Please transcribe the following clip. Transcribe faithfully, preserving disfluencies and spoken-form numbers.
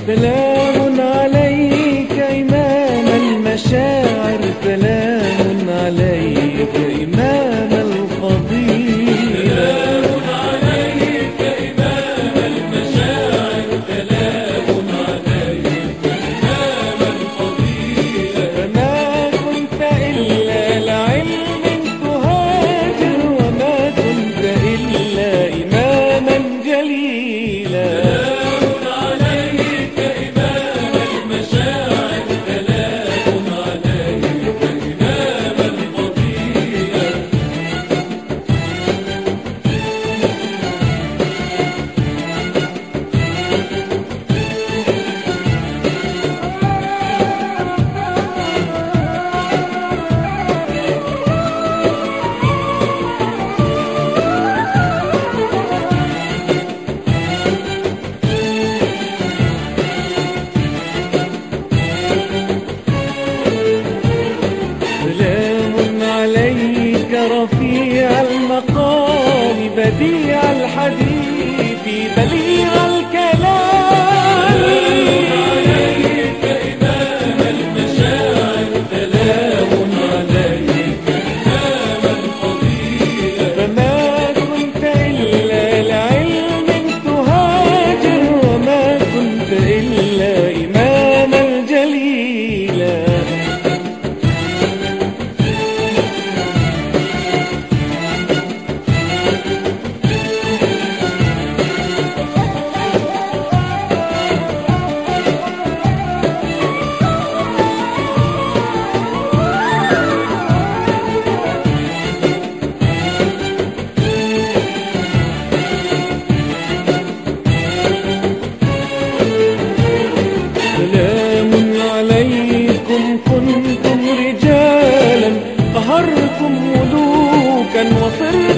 سلام عليك إمام المشاعر، سلام عليك إمام الفضيلة. سلام عليك إمام المشاعر، سلام عليك إمام الفضيلة. فما كنت إلا لعلم تهاجر، وما كنت إلا إماما جليلا. رفيع المقام بديع الحديث بليغ الكلام. عليك إمام المشاعر، سلام عليك إمام الفضيلة. فما كنت إلا لعلم تهاجر، وما كنت إلا إماما جليلا. سلام عليكم كنتم رجالا، قهرتم ملوكا وصرتم